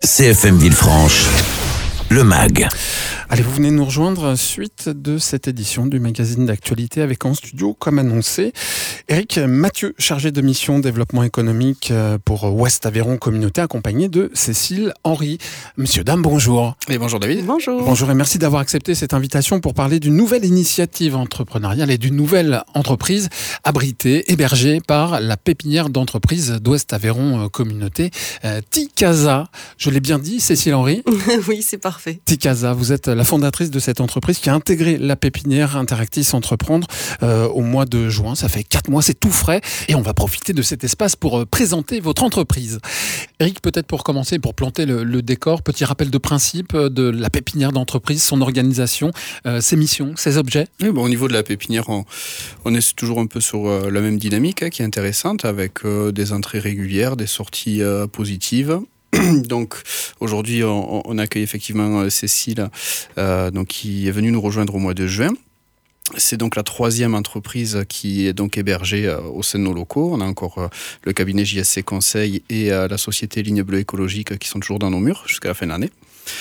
CFM Villefranche, le MAG. Allez, vous venez nous rejoindre suite de cette édition du magazine d'actualité avec en studio, comme annoncé, Éric Mathieu, chargé de mission développement économique pour Ouest Aveyron Communauté, accompagné de Cécile Henry. Monsieur, dame, bonjour. Et bonjour David. Bonjour. Bonjour et merci d'avoir accepté cette invitation pour parler d'une nouvelle initiative entrepreneuriale et d'une nouvelle entreprise abritée, hébergée par la pépinière d'entreprise d'Ouest Aveyron Communauté, Tikasa. Je l'ai bien dit, Cécile Henry? Oui, c'est parfait. Tikasa, vous êtes la fondatrice de cette entreprise qui a intégré la pépinière Interactis Entreprendre au mois de juin. Ça fait 4 mois, c'est tout frais et on va profiter de cet espace pour présenter votre entreprise. Éric, peut-être pour commencer, pour planter le décor, petit rappel de principe de la pépinière d'entreprise, son organisation, ses missions, ses objets. Oui, au niveau de la pépinière, on est toujours un peu sur la même dynamique qui est intéressante avec des entrées régulières, des sorties positives. Donc aujourd'hui on accueille effectivement Cécile qui est venue nous rejoindre au mois de juin. C'est donc la 3e entreprise qui est donc hébergée au sein de nos locaux. On a encore le cabinet JSC Conseil et la société Ligne Bleue Écologique qui sont toujours dans nos murs jusqu'à la fin de l'année.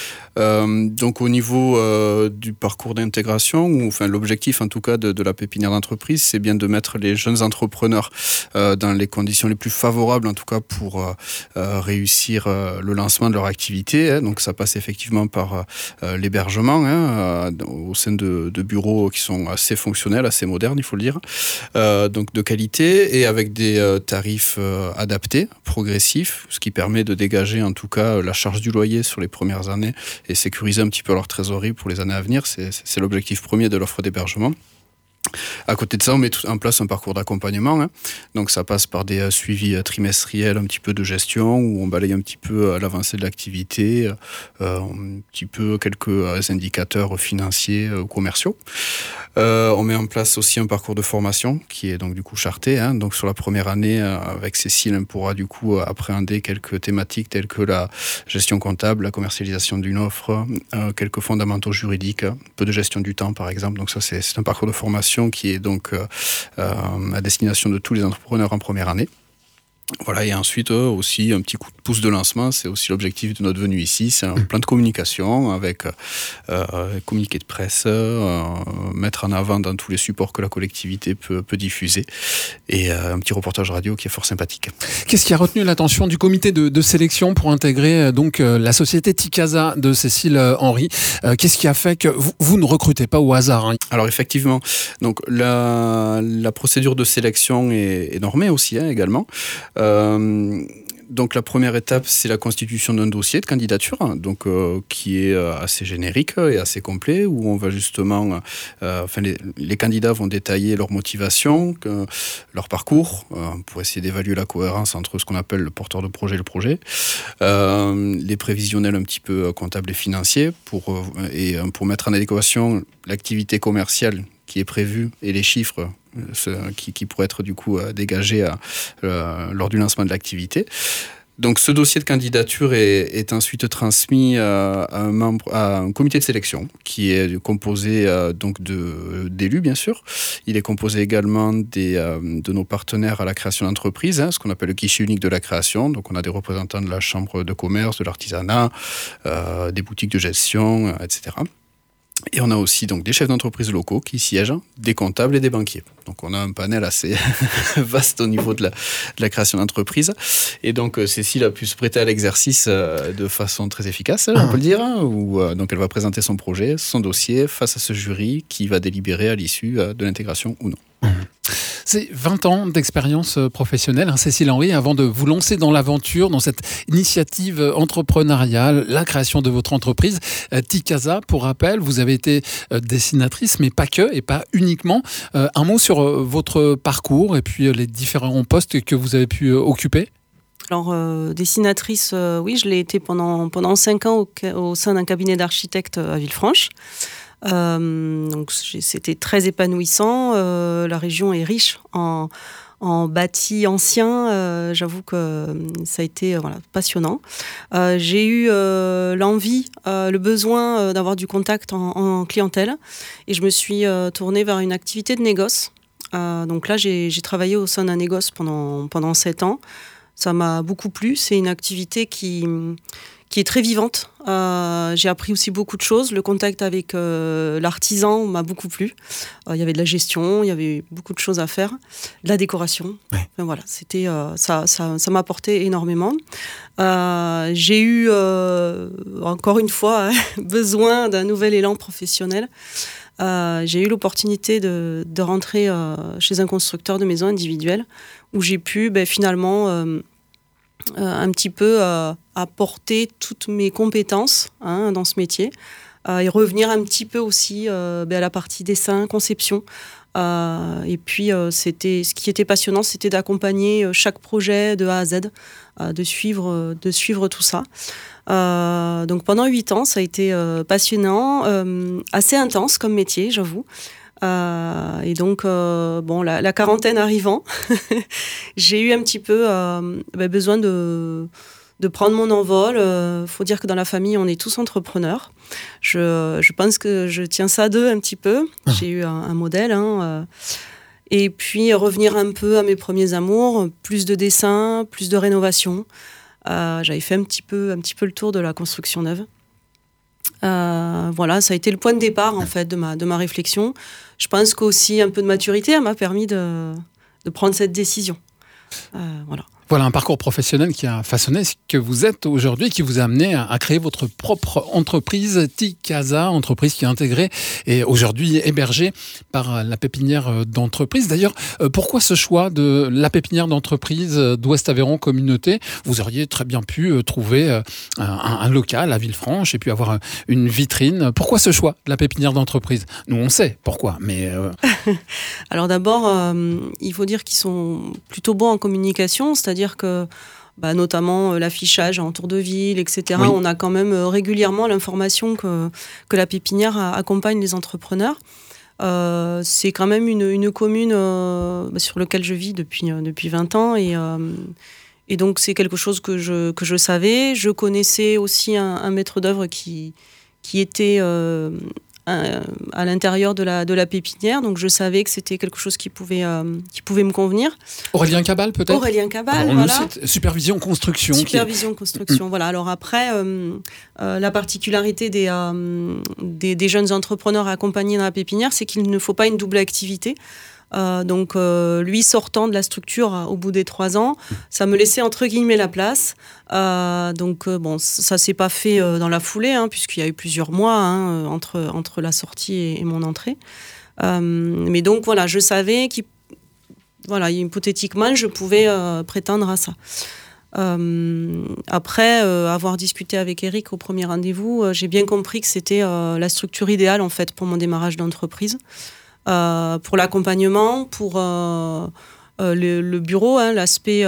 Donc au niveau du parcours d'intégration, l'objectif en tout cas de la pépinière d'entreprise, c'est bien de mettre les jeunes entrepreneurs dans les conditions les plus favorables en tout cas pour réussir le lancement de leur activité. Donc ça passe effectivement par l'hébergement au sein de bureaux qui sont assez fonctionnels, assez modernes, il faut le dire, donc de qualité et avec des tarifs adaptés, progressifs, ce qui permet de dégager en tout cas la charge du loyer sur les premières années et sécuriser un petit peu leur trésorerie pour les années à venir. C'est l'objectif premier de l'offre d'hébergement. À côté de ça, on met en place un parcours d'accompagnement. Donc ça passe par des suivis trimestriels, un petit peu de gestion, où on balaye un petit peu l'avancée de l'activité, un petit peu quelques indicateurs financiers ou commerciaux. On met en place aussi un parcours de formation qui est donc du coup charté. Donc sur la première année, avec Cécile, on pourra du coup appréhender quelques thématiques telles que la gestion comptable, la commercialisation d'une offre, quelques fondamentaux juridiques, un peu de gestion du temps par exemple. Donc ça c'est un parcours de formation qui est donc à destination de tous les entrepreneurs en première année. Voilà, et ensuite aussi un petit coup de pouce de lancement, c'est aussi l'objectif de notre venue ici, c'est un plan de communication avec communiqué de presse, mettre en avant dans tous les supports que la collectivité peut diffuser et un petit reportage radio qui est fort sympathique. Qu'est-ce qui a retenu l'attention du comité de sélection pour intégrer donc la société Tikasa de Cécile Henry? Qu'est-ce qui a fait que vous ne recrutez pas au hasard? Alors effectivement, donc la procédure de sélection est normée aussi également. Donc la première étape, c'est la constitution d'un dossier de candidature, donc qui est assez générique et assez complet, où on va justement, les candidats vont détailler leur motivation, leur parcours, pour essayer d'évaluer la cohérence entre ce qu'on appelle le porteur de projet et le projet, les prévisionnels un petit peu comptables et financiers, pour mettre en adéquation l'activité commerciale qui est prévue et les chiffres qui pourraient être du coup dégagés lors du lancement de l'activité. Donc ce dossier de candidature est ensuite transmis à un comité de sélection qui est composé donc d'élus bien sûr. Il est composé également de nos partenaires à la création d'entreprise, ce qu'on appelle le guichet unique de la création. Donc on a des représentants de la chambre de commerce, de l'artisanat, des boutiques de gestion, etc. Et on a aussi donc des chefs d'entreprise locaux qui siègent, des comptables et des banquiers. Donc on a un panel assez vaste au niveau de la création d'entreprise. Et donc Cécile a pu se prêter à l'exercice de façon très efficace, on peut le dire, où donc elle va présenter son projet, son dossier face à ce jury qui va délibérer à l'issue de l'intégration ou non. C'est 20 ans d'expérience professionnelle, Cécile Henry, avant de vous lancer dans l'aventure, dans cette initiative entrepreneuriale, la création de votre entreprise. Tikasa, pour rappel, vous avez été dessinatrice, mais pas que, et pas uniquement. Un mot sur votre parcours et puis les différents postes que vous avez pu occuper? Alors, dessinatrice, oui, je l'ai été pendant 5 ans au sein d'un cabinet d'architectes à Villefranche. Donc c'était très épanouissant. La région est riche en bâti ancien. J'avoue que ça a été passionnant. J'ai eu l'envie, le besoin d'avoir du contact en clientèle et je me suis tournée vers une activité de négoce. Donc là, j'ai travaillé au sein d'un négoce pendant 7 ans. Ça m'a beaucoup plu. C'est une activité qui qui est très vivante. J'ai appris aussi beaucoup de choses. Le contact avec l'artisan m'a beaucoup plu. Il y avait de la gestion, il y avait beaucoup de choses à faire, de la décoration. Ouais. Enfin, voilà, c'était ça m'a apporté énormément. J'ai eu encore une fois besoin d'un nouvel élan professionnel. J'ai eu l'opportunité de rentrer chez un constructeur de maisons individuelles où j'ai pu finalement un petit peu apporter toutes mes compétences dans ce métier et revenir un petit peu aussi à la partie dessin, conception. Et puis, ce qui était passionnant, c'était d'accompagner chaque projet de A à Z, de suivre tout ça. Donc pendant 8 ans, ça a été passionnant, assez intense comme métier, j'avoue. Et donc, la quarantaine arrivant, j'ai eu un petit peu besoin de prendre mon envol. Faut dire que dans la famille, on est tous entrepreneurs. Je pense que je tiens ça d'eux un petit peu. J'ai eu un modèle. Et puis, revenir un peu à mes premiers amours, plus de dessin, plus de rénovation. J'avais fait un petit peu le tour de la construction neuve. Voilà, ça a été le point de départ en fait de ma réflexion. Je pense qu'aussi un peu de maturité m'a permis de prendre cette décision. Voilà. Voilà un parcours professionnel qui a façonné ce que vous êtes aujourd'hui, qui vous a amené à créer votre propre entreprise, Tikasa, entreprise qui est intégrée et aujourd'hui hébergée par la pépinière d'entreprise. D'ailleurs, pourquoi ce choix de la pépinière d'entreprise d'Ouest Aveyron Communauté ? Vous auriez très bien pu trouver un local à Villefranche et puis avoir une vitrine. Pourquoi ce choix de la pépinière d'entreprise ? Nous, on sait pourquoi, mais... Alors d'abord, il faut dire qu'ils sont plutôt bons en communication, c'est-à-dire que notamment l'affichage en tour de ville, etc. Oui. On a quand même régulièrement l'information que la pépinière accompagne les entrepreneurs. C'est quand même une commune sur laquelle je vis depuis 20 ans et donc c'est quelque chose que je savais. Je connaissais aussi un maître d'œuvre qui était à l'intérieur de la pépinière, donc je savais que c'était quelque chose qui pouvait me convenir. Aurélien Cabal, peut-être ? Aurélien Cabal, voilà. Supervision construction. Supervision construction, voilà. Alors après, la particularité des jeunes entrepreneurs accompagnés dans la pépinière, c'est qu'il ne faut pas une double activité. Donc lui sortant de la structure au bout des 3 ans, ça me laissait entre guillemets la place. Donc ça s'est pas fait dans la foulée, puisqu'il y a eu plusieurs mois entre la sortie et mon entrée. Mais donc voilà, je savais hypothétiquement, je pouvais prétendre à ça. Après avoir discuté avec Eric au premier rendez-vous, j'ai bien compris que c'était la structure idéale en fait pour mon démarrage d'entreprise. Pour l'accompagnement, pour le bureau, l'aspect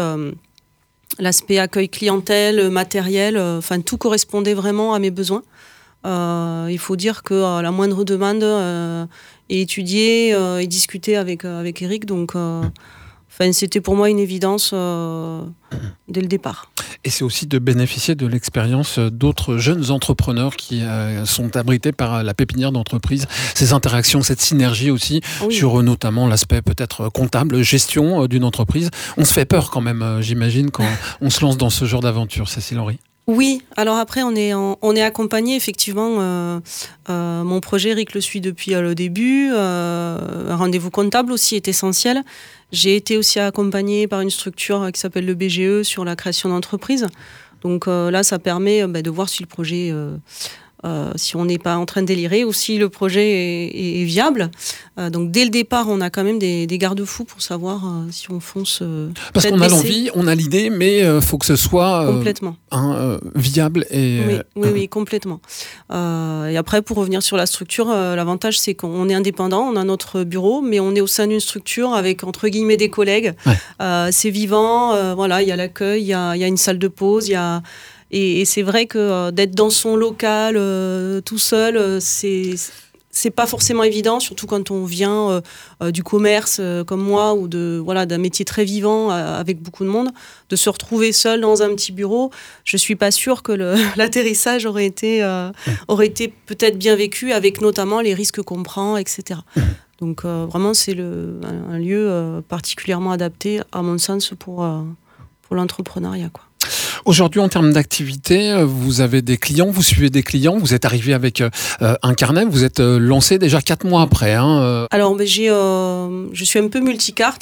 accueil clientèle, matériel, tout correspondait vraiment à mes besoins. Il faut dire que la moindre demande est étudiée et discutée avec Eric, donc c'était pour moi une évidence dès le départ. Et c'est aussi de bénéficier de l'expérience d'autres jeunes entrepreneurs qui sont abrités par la pépinière d'entreprise. Ces interactions, cette synergie aussi, sur notamment l'aspect peut-être comptable, gestion d'une entreprise. On se fait peur quand même, j'imagine, quand on se lance dans ce genre d'aventure, Cécile Henry. Oui, alors après on est accompagné effectivement. Mon projet, Eric le suit depuis le début. Un rendez-vous comptable aussi est essentiel. J'ai été aussi accompagnée par une structure qui s'appelle le BGE sur la création d'entreprise. Donc là, ça permet de voir si le projet, si on n'est pas en train de délirer ou si le projet est viable. Donc dès le départ, on a quand même des garde-fous pour savoir si on fonce. Parce qu'on a l'envie, on a l'idée, mais il faut que ce soit complètement viable. Oui, complètement. Et après, pour revenir sur la structure, l'avantage, c'est qu'on est indépendant, on a notre bureau, mais on est au sein d'une structure avec, entre guillemets, des collègues. Ouais. C'est vivant, il y a l'accueil, il y a une salle de pause, Et c'est vrai que d'être dans son local tout seul, c'est pas forcément évident, surtout quand on vient du commerce comme moi ou d'un métier très vivant avec beaucoup de monde, de se retrouver seul dans un petit bureau. Je suis pas sûre que l'atterrissage aurait été peut-être bien vécu, avec notamment les risques qu'on prend, etc. Donc vraiment, c'est un lieu particulièrement adapté, à mon sens, pour l'entrepreneuriat, quoi. Aujourd'hui, en termes d'activité, vous avez des clients, vous suivez des clients, vous êtes arrivé avec un carnet, vous êtes lancé déjà 4 mois après. Alors, je suis un peu multicarte.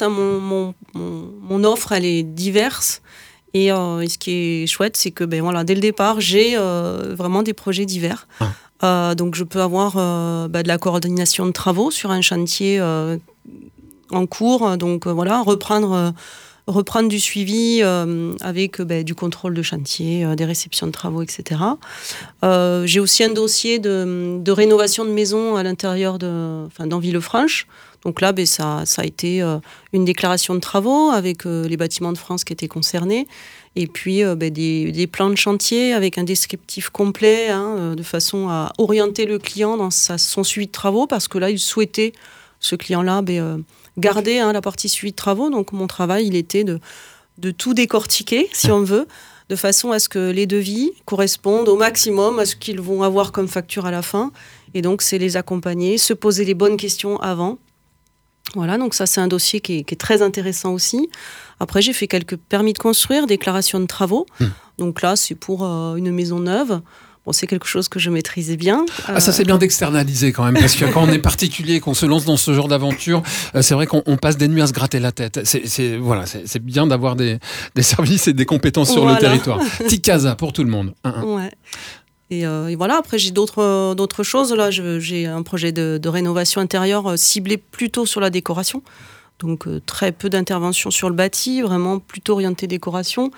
Mon offre, elle est diverse. Et ce qui est chouette, c'est que dès le départ, j'ai vraiment des projets divers. Donc, je peux avoir de la coordination de travaux sur un chantier en cours. Donc, reprendre du suivi avec du contrôle de chantier, des réceptions de travaux, etc. J'ai aussi un dossier de rénovation de maison à l'intérieur dans Villefranche. Donc là, ça a été une déclaration de travaux avec les bâtiments de France qui étaient concernés. Et puis des plans de chantier avec un descriptif complet, de façon à orienter le client dans son suivi de travaux, parce que là, il souhaitait, ce client-là, garder la partie suivi de travaux. Donc mon travail, il était de tout décortiquer, si on veut, de façon à ce que les devis correspondent au maximum à ce qu'ils vont avoir comme facture à la fin. Et donc, c'est les accompagner, se poser les bonnes questions avant. Voilà, donc ça, c'est un dossier qui est très intéressant aussi. Après, j'ai fait quelques permis de construire, déclaration de travaux. Donc là, c'est pour une maison neuve. Bon, c'est quelque chose que je maîtrisais bien. Ça, c'est bien d'externaliser quand même, parce que quand on est particulier, qu'on se lance dans ce genre d'aventure, c'est vrai qu'on passe des nuits à se gratter la tête. C'est bien d'avoir des services et des compétences sur le territoire. Ticasa pour tout le monde. Ouais. Et voilà, après j'ai d'autres choses. Là, j'ai un projet de rénovation intérieure ciblé plutôt sur la décoration. Donc très peu d'intervention sur le bâti, vraiment plutôt orienté décoration.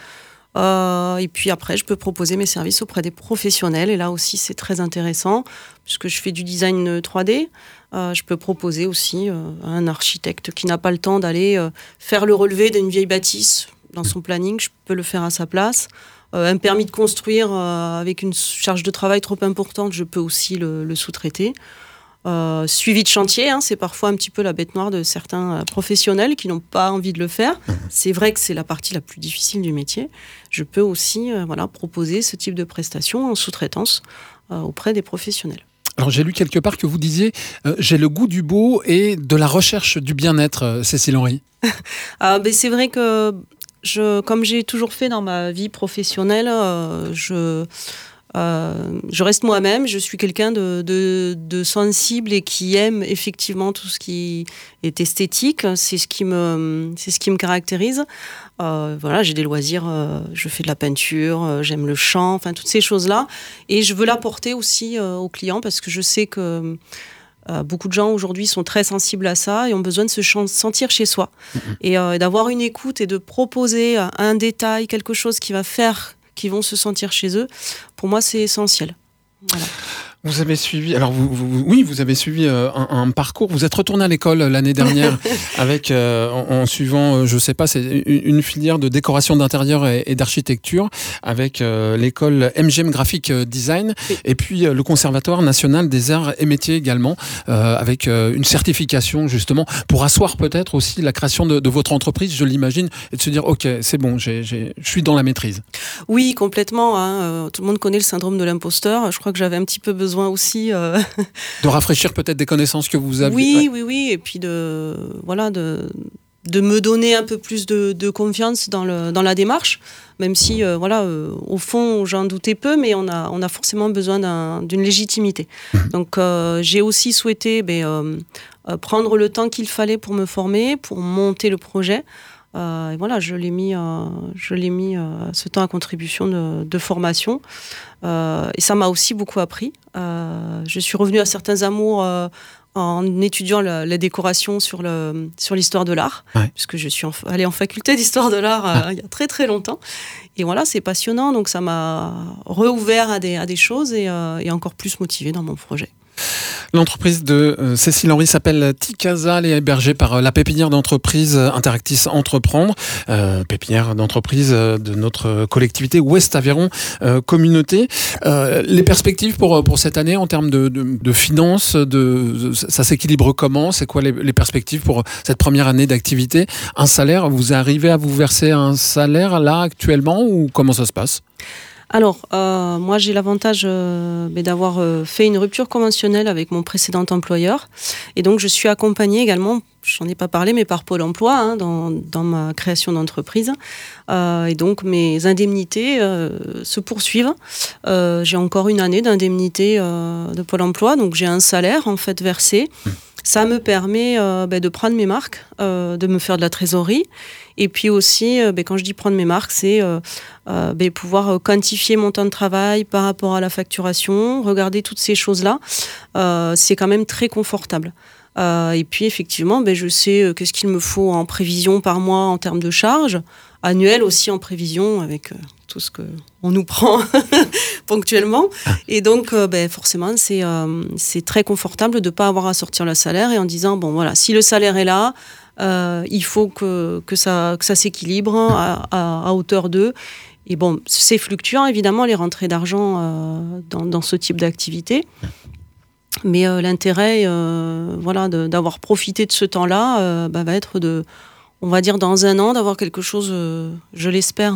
Et puis après, je peux proposer mes services auprès des professionnels. Et là aussi, c'est très intéressant, puisque je fais du design 3D. Je peux proposer aussi à un architecte qui n'a pas le temps d'aller faire le relevé d'une vieille bâtisse dans son planning. Je peux le faire à sa place. Un permis de construire avec une charge de travail trop importante, je peux aussi le sous-traiter. Suivi de chantier, c'est parfois un petit peu la bête noire de certains professionnels qui n'ont pas envie de le faire. C'est vrai que c'est la partie la plus difficile du métier. Je peux aussi proposer ce type de prestations en sous-traitance auprès des professionnels. Alors j'ai lu quelque part que vous disiez j'ai le goût du beau et de la recherche du bien-être, Cécile Henry. C'est vrai que comme j'ai toujours fait dans ma vie professionnelle, je reste moi-même. Je suis quelqu'un de sensible et qui aime effectivement tout ce qui est esthétique. C'est ce qui me caractérise. J'ai des loisirs. Je fais de la peinture. J'aime le chant. Enfin, toutes ces choses-là. Et je veux l'apporter aussi aux clients, parce que je sais que beaucoup de gens aujourd'hui sont très sensibles à ça et ont besoin de se sentir chez soi. Et d'avoir une écoute et de proposer un détail, quelque chose qui va faire qu'ils vont se sentir chez eux, pour moi, c'est essentiel. Voilà. Vous avez suivi, vous avez suivi un parcours. Vous êtes retourné à l'école l'année dernière avec, en suivant, je sais pas, c'est une filière de décoration d'intérieur et d'architecture avec l'école MGM Graphic Design, et puis le Conservatoire national des arts et métiers également, avec une certification justement pour asseoir peut-être aussi la création de votre entreprise, je l'imagine, et de se dire ok, c'est bon, je suis dans la maîtrise. Oui, complètement. Tout le monde connaît le syndrome de l'imposteur. Je crois que j'avais un petit peu besoin aussi de rafraîchir peut-être des connaisses que vous avez. Oui, et puis de me donner un peu plus de confiance dans la démarche, même si au fond j'en doutais peu, mais on a forcément besoin d'une légitimité. Donc j'ai aussi souhaité prendre le temps qu'il fallait pour me former, pour monter le projet. Et voilà, je l'ai mis ce temps à contribution de formation, et ça m'a aussi beaucoup appris. Je suis revenue à certains amours en étudiant la décoration sur l'histoire de l'art, puisque je suis allée en faculté d'histoire de l'art il y a très très longtemps. Et voilà, c'est passionnant, donc ça m'a rouvert à des choses et encore plus motivée dans mon projet. L'entreprise de Cécile Henry s'appelle Ticasa. Elle est hébergée par la pépinière d'entreprise Interactis Entreprendre, pépinière d'entreprise de notre collectivité Ouest Aveyron Communauté. Les perspectives pour cette année en termes de finances, ça s'équilibre comment? C'est quoi les perspectives pour cette première année d'activité? Un salaire, vous arrivez à vous verser un salaire là actuellement, ou comment ça se passe? Alors, moi j'ai l'avantage d'avoir fait une rupture conventionnelle avec mon précédent employeur, et donc je suis accompagnée également j'en ai pas parlé, mais par Pôle emploi, hein, dans ma création d'entreprise. Et donc, mes indemnités se poursuivent. J'ai encore une année d'indemnité de Pôle emploi, donc j'ai un salaire en fait versé. Ça me permet de prendre mes marques, de me faire de la trésorerie. Et puis aussi, quand je dis prendre mes marques, c'est pouvoir quantifier mon temps de travail par rapport à la facturation, regarder toutes ces choses-là. C'est quand même très confortable. Et puis effectivement, je sais qu'est-ce qu'il me faut en prévision par mois en termes de charges, annuelles aussi en prévision avec tout ce qu'on nous prend ponctuellement. Et donc forcément, c'est très confortable de ne pas avoir à sortir le salaire et en disant, bon voilà, si le salaire est là, il faut que ça s'équilibre à hauteur d'eux. Et bon, c'est fluctuant évidemment les rentrées d'argent dans ce type d'activité. Mais l'intérêt d'avoir profité de ce temps-là va être on va dire dans un an, d'avoir quelque chose, je l'espère,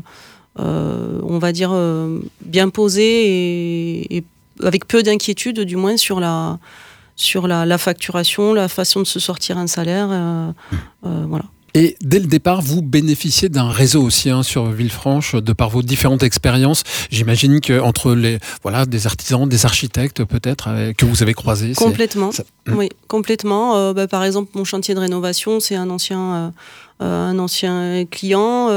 on va dire bien posé et avec peu d'inquiétude du moins sur la facturation, la façon de se sortir un salaire. Voilà. Et dès le départ, vous bénéficiez d'un réseau aussi sur Villefranche, de par vos différentes expériences. J'imagine qu'entre des artisans, des architectes peut-être, que vous avez croisés. Complètement, oui, complètement. Par exemple, mon chantier de rénovation, c'est un ancien client.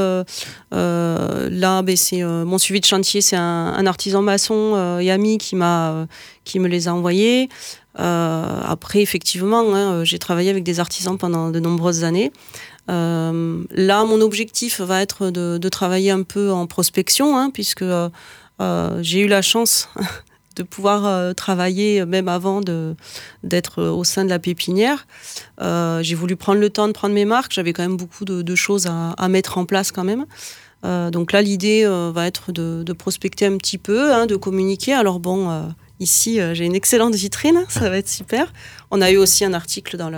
Là, c'est mon suivi de chantier, c'est un artisan maçon et ami qui me les a envoyés. Après, effectivement, j'ai travaillé avec des artisans pendant de nombreuses années. Là, mon objectif va être de travailler un peu en prospection, puisque j'ai eu la chance de pouvoir travailler même avant d'être au sein de la pépinière. J'ai voulu prendre le temps de prendre mes marques. J'avais quand même beaucoup de choses à mettre en place quand même. Donc là, l'idée va être de prospecter un petit peu, de communiquer. Alors bon, ici, j'ai une excellente vitrine, ça va être super. On a eu aussi un article dans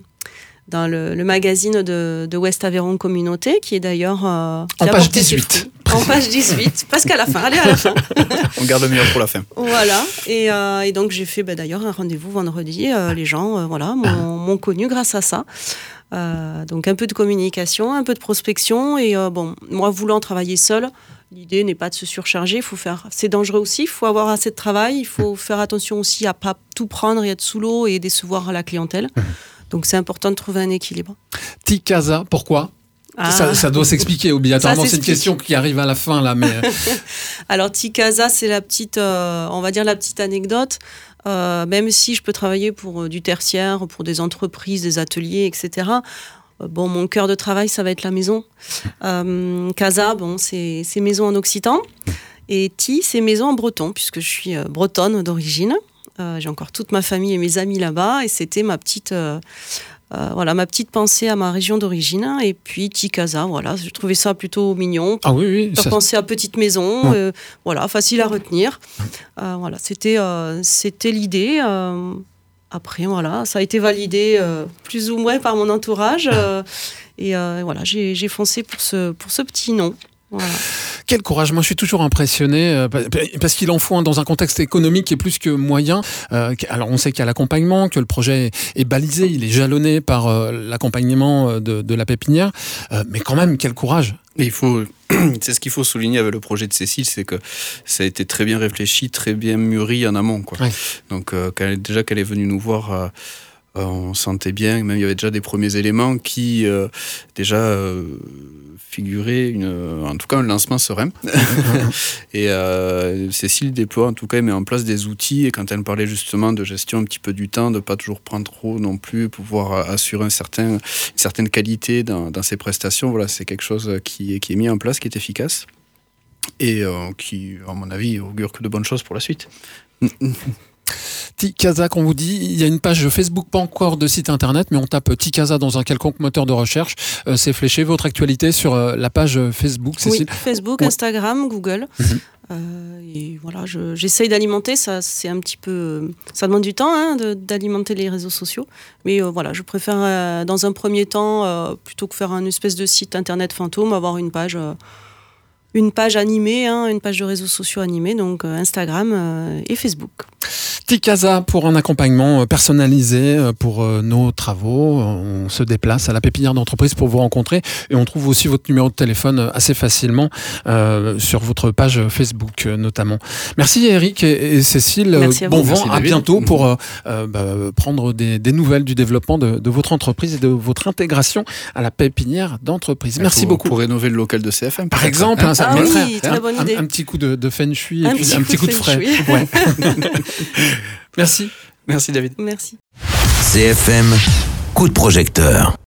le magazine de Ouest Aveyron Communauté, qui est d'ailleurs... en page 18. En page 18, presque à la fin. Allez, à la fin. On garde le meilleur pour la fin. Voilà. Et donc, j'ai fait d'ailleurs un rendez-vous vendredi. Les gens m'ont connu grâce à ça. Donc, un peu de communication, un peu de prospection. Et moi, voulant travailler seule, l'idée n'est pas de se surcharger. C'est dangereux aussi. Il faut avoir assez de travail. Il faut faire attention aussi à ne pas tout prendre et être sous l'eau et décevoir la clientèle. Donc, c'est important de trouver un équilibre. Tikasa, pourquoi ? Ça doit s'expliquer obligatoirement. C'est une question qui arrive à la fin, là. Mais... Alors, Tikasa, c'est la petite anecdote. Même si je peux travailler pour du tertiaire, pour des entreprises, des ateliers, etc. Mon cœur de travail, ça va être la maison. Casa, c'est maison en occitan. Et Ti, c'est maison en breton, puisque je suis bretonne d'origine. J'ai encore toute ma famille et mes amis là-bas. Et c'était ma petite pensée à ma région d'origine. Et puis Tikasa, je trouvais ça plutôt mignon. Ah oui. Faire penser à petite maison, facile à retenir. C'était l'idée. Après, ça a été validé plus ou moins par mon entourage. J'ai foncé pour ce petit nom. Voilà. Quel courage, moi je suis toujours impressionné parce qu'il en faut dans un contexte économique qui est plus que moyen. Alors on sait qu'il y a l'accompagnement, que le projet est balisé, il est jalonné par l'accompagnement de la pépinière, mais quand même quel courage. Et c'est ce qu'il faut souligner avec le projet de Cécile, c'est que ça a été très bien réfléchi, très bien mûri en amont, quoi. Ouais. Donc qu'elle est venue nous voir, on sentait bien, même il y avait déjà des premiers éléments qui figurer en tout cas un lancement serein. Et Cécile déploie, en tout cas, elle met en place des outils, et quand elle parlait justement de gestion un petit peu du temps, de pas toujours prendre trop non plus, pouvoir assurer une certaine qualité dans ses prestations, c'est quelque chose qui est mis en place, qui est efficace et qui, à mon avis, augure que de bonnes choses pour la suite. Tikasa, qu'on vous dit, il y a une page Facebook, pas encore de site internet, mais on tape Tikasa dans un quelconque moteur de recherche. C'est fléché, votre actualité sur la page Facebook, Cécile. Oui, Facebook, Instagram, Google. Et j'essaye d'alimenter, c'est un petit peu... Ça demande du temps d'alimenter les réseaux sociaux. Mais je préfère, dans un premier temps, plutôt que faire un espèce de site internet fantôme, avoir une page animée, une page de réseaux sociaux animés, donc Instagram et Facebook. Ticasa pour un accompagnement personnalisé pour nos travaux. On se déplace à la pépinière d'entreprise pour vous rencontrer et on trouve aussi votre numéro de téléphone assez facilement sur votre page Facebook notamment. Merci Eric et Cécile. Merci à vous. Bon vent, Merci, à David. bientôt pour prendre des nouvelles du développement de votre entreprise et de votre intégration à la pépinière d'entreprise. Merci beaucoup. Pour rénover le local de CFM. Par peut-être. exemple, ça Ah mettrait oui, très bonne idée. un petit coup de feng shui et Un puis petit un petit coup coup de de frais. feng shui. Ouais. Merci. Merci David. Merci. CFM, coup de projecteur.